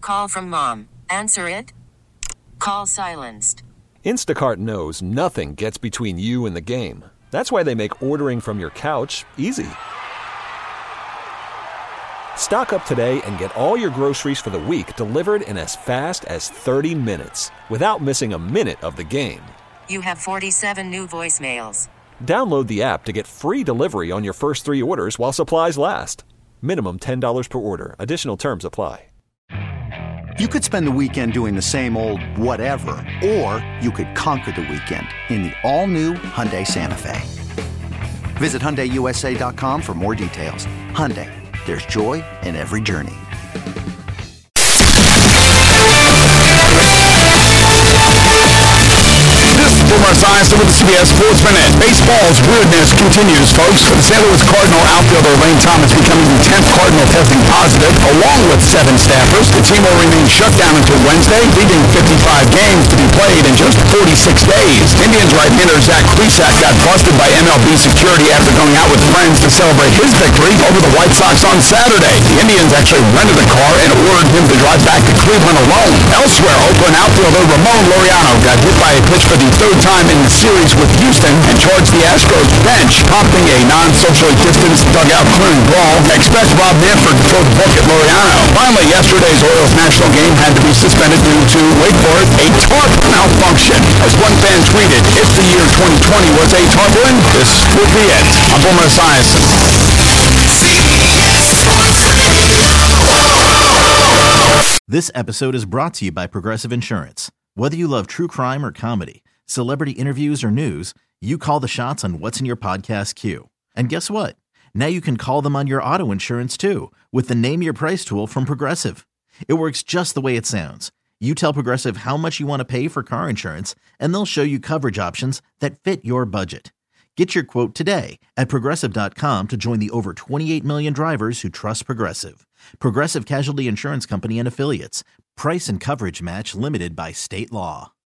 call from mom. Answer it. Call silenced. Instacart knows nothing gets between you and the game. That's why they make ordering from your couch easy. Stock up today and get all your groceries for the week delivered in as fast as 30 minutes without missing a minute of the game. You have 47 new voicemails. Download the app to get free delivery on your first 3 orders while supplies last. Minimum $10 per order. Additional terms apply. You could spend the weekend doing the same old whatever, or you could conquer the weekend in the all-new Hyundai Santa Fe. Visit HyundaiUSA.com for more details. Hyundai, there's joy in every journey. Boomer Esiason with the CBS Sports Minute. Baseball's weirdness continues, folks. For the St. Louis Cardinal outfielder Lane Thomas becoming the 10th Cardinal testing positive, along with 7 staffers. The team will remain shut down until Wednesday, leaving 55 games to be played in just 46 days. Indians right-hander Zach Plesac got busted by MLB security after going out with friends to celebrate his victory over the White Sox on Saturday. The Indians actually rented a car and ordered him to drive back to Cleveland alone. Elsewhere, Oakland outfielder Ramon Laureano got hit by a pitch for the third time in the series with Houston and charged the Astros bench, prompting a non-socially distanced dugout clearing brawl. Expect Rob Manfred to throw the book at Laureano. Finally, yesterday's Orioles national game had to be suspended due to, wait for it, a tarp malfunction. As one fan tweeted, if the year 2020 was a tarpaulin, this would be it. I'm Boomer Esiason. This episode is brought to you by Progressive Insurance. Whether you love true crime or comedy, celebrity interviews or news, you call the shots on what's in your podcast queue. And guess what? Now you can call them on your auto insurance too with the Name Your Price tool from Progressive. It works just the way it sounds. You tell Progressive how much you want to pay for car insurance, and they'll show you coverage options that fit your budget. Get your quote today at Progressive.com to join the over 28 million drivers who trust Progressive. Progressive Casualty Insurance Company and Affiliates. Price and coverage match limited by state law.